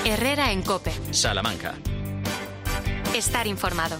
Herrera en COPE. Salamanca. Estar informado.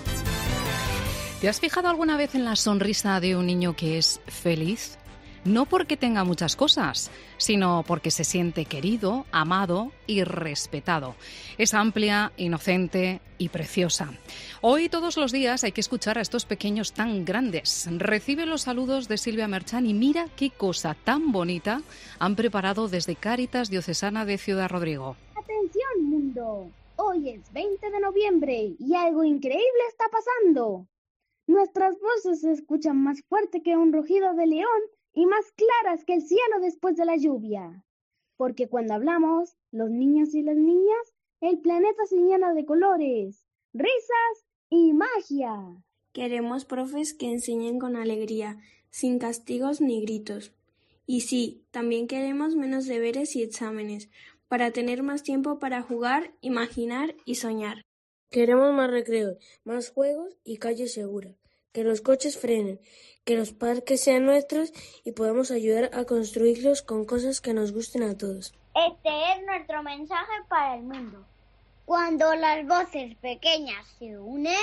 ¿Te has fijado alguna vez en la sonrisa de un niño que es feliz? No porque tenga muchas cosas, sino porque se siente querido, amado y respetado. Es amplia, inocente y preciosa. Hoy, todos los días, hay que escuchar a estos pequeños tan grandes. Recibe los saludos de Silvia Merchán y mira qué cosa tan bonita han preparado desde Cáritas Diocesana de Ciudad Rodrigo. ¡Atención, mundo! Hoy es 20 de noviembre y algo increíble está pasando. Nuestras voces se escuchan más fuerte que un rugido de león y más claras que el cielo después de la lluvia. Porque cuando hablamos, los niños y las niñas, el planeta se llena de colores, risas y magia. Queremos profes que enseñen con alegría, sin castigos ni gritos. Y sí, también queremos menos deberes y exámenes, para tener más tiempo para jugar, imaginar y soñar. Queremos más recreos, más juegos y calles seguras. Que los coches frenen, que los parques sean nuestros y podamos ayudar a construirlos con cosas que nos gusten a todos. Este es nuestro mensaje para el mundo. Cuando las voces pequeñas se unen,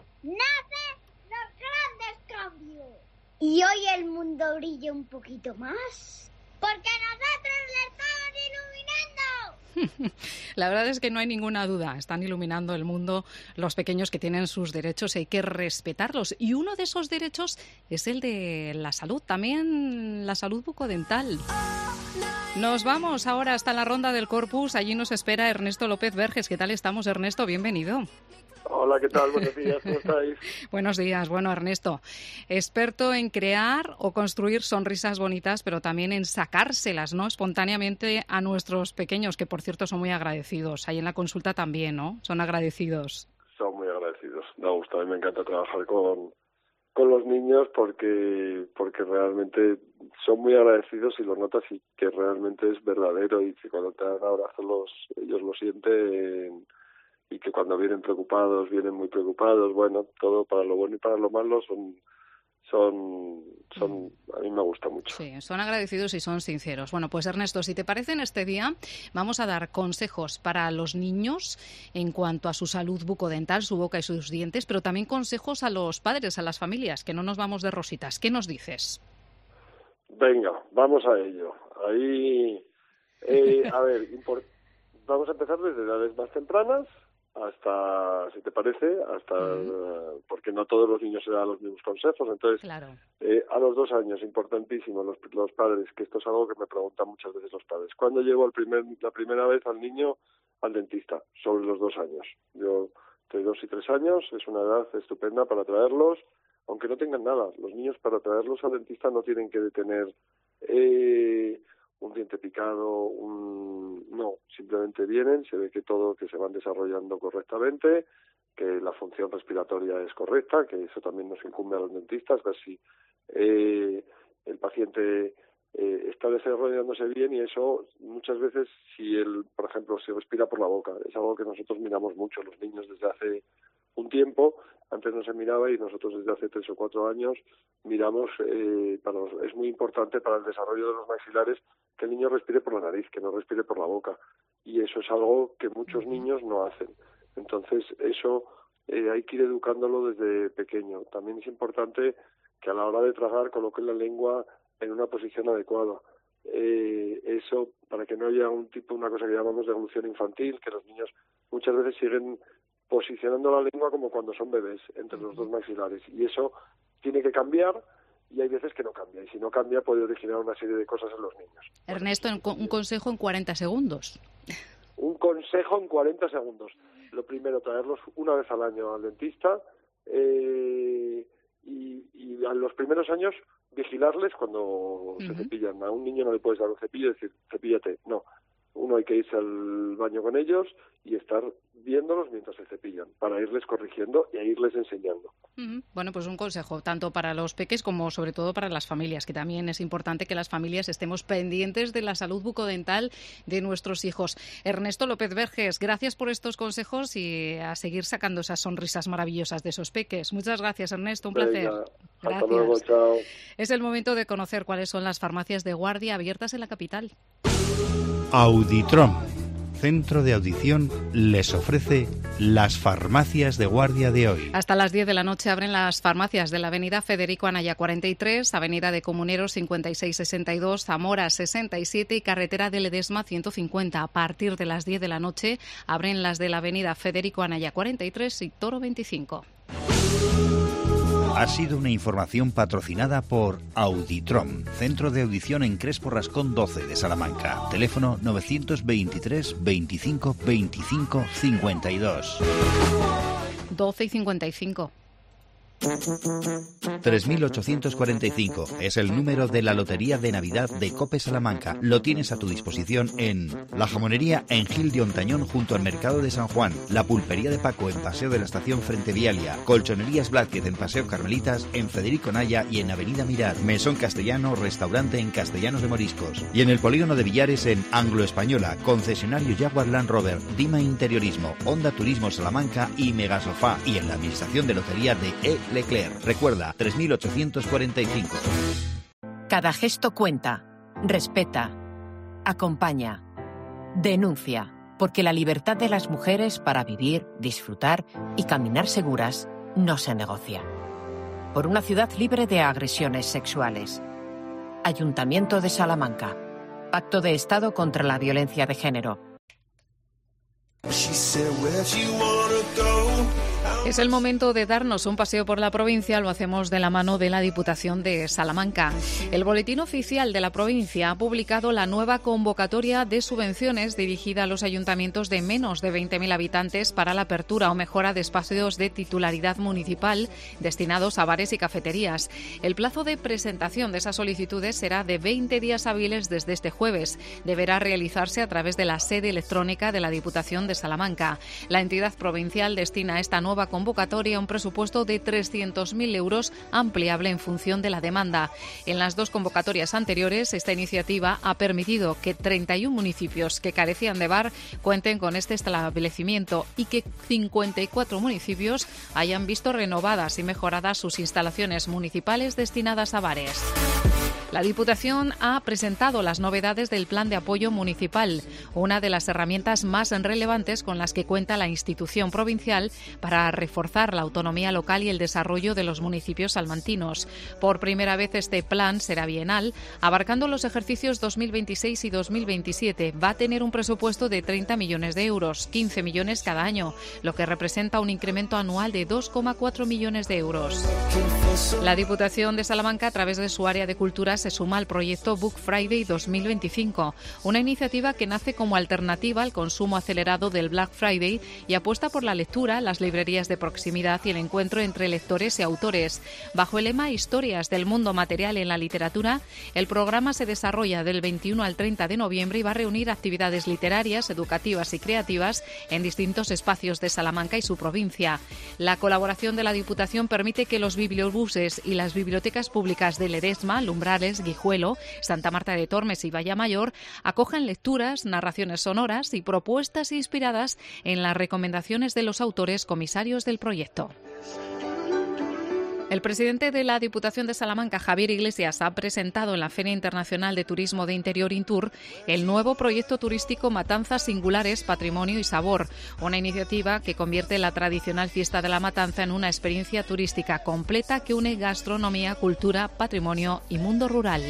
nacen los grandes cambios. Y hoy el mundo brilla un poquito más, porque nosotros le estamos iluminando. La verdad es que no hay ninguna duda, están iluminando el mundo los pequeños que tienen sus derechos y hay que respetarlos. Y uno de esos derechos es el de la salud, también la salud bucodental. Nos vamos ahora hasta la Ronda del Corpus, allí nos espera Ernesto López Verges. ¿Qué tal estamos, Ernesto? Bienvenido. Hola, ¿qué tal? Buenos días, ¿cómo estáis? Buenos días. Bueno, Ernesto, experto en crear o construir sonrisas bonitas, pero también en sacárselas, ¿no?, espontáneamente a nuestros pequeños, que por cierto son muy agradecidos. Ahí en la consulta también, ¿no? Son agradecidos. Son muy agradecidos. Me gusta, a mí me encanta trabajar con los niños porque realmente son muy agradecidos y lo notas y que realmente es verdadero y que cuando te dan abrazos ellos lo sienten. Y que cuando vienen preocupados, vienen muy preocupados, bueno, todo para lo bueno y para lo malo a mí me gusta mucho. Sí, son agradecidos y son sinceros. Bueno, pues Ernesto, si te parece, en este día vamos a dar consejos para los niños en cuanto a su salud bucodental, su boca y sus dientes, pero también consejos a los padres, a las familias, que no nos vamos de rositas. ¿Qué nos dices? Venga, vamos a ello. Ahí, a ver, vamos a empezar desde edades más tempranas, hasta, si te parece, porque no todos los niños se dan los mismos consejos, entonces claro. A los 2 años, importantísimo, los padres, que esto es algo que me preguntan muchas veces los padres, ¿cuándo llevo la primera vez al niño al dentista? Sobre los 2 años. Yo, entre 2 y 3 años, es una edad estupenda para traerlos, aunque no tengan nada. Los niños, para traerlos al dentista, no tienen que tener un diente picado, no, simplemente vienen, se ve que se van desarrollando correctamente, que la función respiratoria es correcta, que eso también nos incumbe a los dentistas, ver si el paciente está desarrollándose bien, y eso muchas veces, por ejemplo, si respira por la boca, es algo que nosotros miramos mucho, los niños desde hace un tiempo, antes no se miraba y nosotros desde hace 3 o 4 años miramos, es muy importante para el desarrollo de los maxilares que el niño respire por la nariz, que no respire por la boca, y eso es algo que muchos niños no hacen. Entonces eso hay que ir educándolo desde pequeño. También es importante que a la hora de tragar coloquen la lengua en una posición adecuada. Eso para que no haya una cosa que llamamos deglución infantil, que los niños muchas veces siguen posicionando la lengua como cuando son bebés entre los 2 maxilares, y eso tiene que cambiar, y hay veces que no cambia, y si no cambia puede originar una serie de cosas en los niños. Ernesto, un consejo en 40 segundos. Un consejo en 40 segundos. Lo primero, traerlos una vez al año al dentista, y a los primeros años vigilarles cuando se cepillan. A un niño no le puedes dar un cepillo y decir, cepíllate, no. Uno hay que irse al baño con ellos y estar viéndolos mientras se cepillan, para irles corrigiendo y a irles enseñando. Bueno, pues un consejo tanto para los peques como sobre todo para las familias, que también es importante que las familias estemos pendientes de la salud bucodental de nuestros hijos. Ernesto López Verges, gracias por estos consejos y a seguir sacando esas sonrisas maravillosas de esos peques. Muchas gracias, Ernesto, un placer. Hasta luego, chao. Es el momento de conocer cuáles son las farmacias de guardia abiertas en la capital. Auditrom. Centro de Audición les ofrece las farmacias de guardia de hoy. Hasta las 10 de la noche abren las farmacias de la avenida Federico Anaya 43, avenida de Comuneros 5662, Zamora 67 y carretera de Ledesma 150. A partir de las 10 de la noche abren las de la avenida Federico Anaya 43 y Toro 25. Ha sido una información patrocinada por Auditrom, Centro de Audición en Crespo Rascón 12 de Salamanca. Teléfono 923 25 25 52. 12 y 55. 3845 es el número de la Lotería de Navidad de Cope Salamanca. Lo tienes a tu disposición en La Jamonería en Gil de Ontañón junto al Mercado de San Juan, La Pulpería de Paco en Paseo de la Estación frente Vialia, Colchonerías Blázquez en Paseo Carmelitas, en Federico Naya y en Avenida Mirar, Mesón Castellano, restaurante en Castellanos de Moriscos y en el Polígono de Villares en Anglo Española, concesionario Jaguar Land Rover, Dima Interiorismo, Honda Turismo Salamanca y Megasofá y en la Administración de Lotería de Leclerc. Recuerda, 3845. Cada gesto cuenta. Respeta. Acompaña. Denuncia. Porque la libertad de las mujeres para vivir, disfrutar y caminar seguras no se negocia. Por una ciudad libre de agresiones sexuales. Ayuntamiento de Salamanca. Pacto de Estado contra la violencia de género. Es el momento de darnos un paseo por la provincia, lo hacemos de la mano de la Diputación de Salamanca. El Boletín Oficial de la provincia ha publicado la nueva convocatoria de subvenciones dirigida a los ayuntamientos de menos de 20.000 habitantes para la apertura o mejora de espacios de titularidad municipal destinados a bares y cafeterías. El plazo de presentación de esas solicitudes será de 20 días hábiles desde este jueves. Deberá realizarse a través de la sede electrónica de la Diputación de Salamanca. La entidad provincial destina a esta nueva convocatoria un presupuesto de 300.000 euros ampliable en función de la demanda. En las dos convocatorias anteriores, esta iniciativa ha permitido que 31 municipios que carecían de bar cuenten con este establecimiento y que 54 municipios hayan visto renovadas y mejoradas sus instalaciones municipales destinadas a bares. La Diputación ha presentado las novedades del Plan de Apoyo Municipal, una de las herramientas más relevantes con las que cuenta la institución provincial para reforzar la autonomía local y el desarrollo de los municipios salmantinos. Por primera vez este plan será bienal, abarcando los ejercicios 2026 y 2027. Va a tener un presupuesto de 30 millones de euros, 15 millones cada año, lo que representa un incremento anual de 2,4 millones de euros. La Diputación de Salamanca, a través de su área de cultura, se suma al proyecto Book Friday 2025, una iniciativa que nace como alternativa al consumo acelerado del Black Friday y apuesta por la lectura, las librerías de proximidad y el encuentro entre lectores y autores. Bajo el lema Historias del mundo material en la literatura, el programa se desarrolla del 21 al 30 de noviembre y va a reunir actividades literarias, educativas y creativas en distintos espacios de Salamanca y su provincia. La colaboración de la Diputación permite que los bibliobuses y las bibliotecas públicas de Ledesma, Lumbrales, Guijuelo, Santa Marta de Tormes y Vallamayor acojan lecturas, narraciones sonoras y propuestas inspiradas en las recomendaciones de los autores comisarios del proyecto. El presidente de la Diputación de Salamanca, Javier Iglesias, ha presentado en la Feria Internacional de Turismo de Interior Intur el nuevo proyecto turístico Matanzas Singulares, Patrimonio y Sabor, una iniciativa que convierte la tradicional fiesta de la matanza en una experiencia turística completa que une gastronomía, cultura, patrimonio y mundo rural.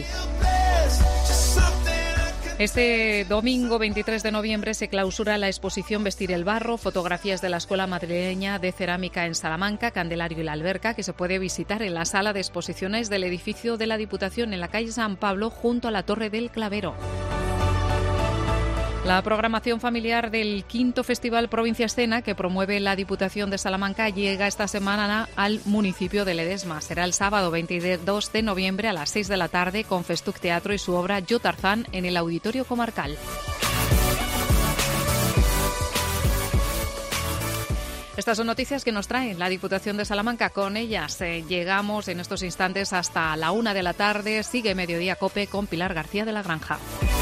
Este domingo 23 de noviembre se clausura la exposición Vestir el Barro, fotografías de la Escuela Madrileña de Cerámica en Salamanca, Candelario y la Alberca, que se puede visitar en la sala de exposiciones del edificio de la Diputación en la calle San Pablo, junto a la Torre del Clavero. La programación familiar del quinto Festival Provincia Escena, que promueve la Diputación de Salamanca, llega esta semana al municipio de Ledesma. Será el sábado 22 de noviembre a las 6 de la tarde con Festuc Teatro y su obra Yo Tarzán en el Auditorio Comarcal. Estas son noticias que nos trae la Diputación de Salamanca. Con ellas llegamos en estos instantes hasta la 1 de la tarde. Sigue Mediodía Cope con Pilar García de la Granja.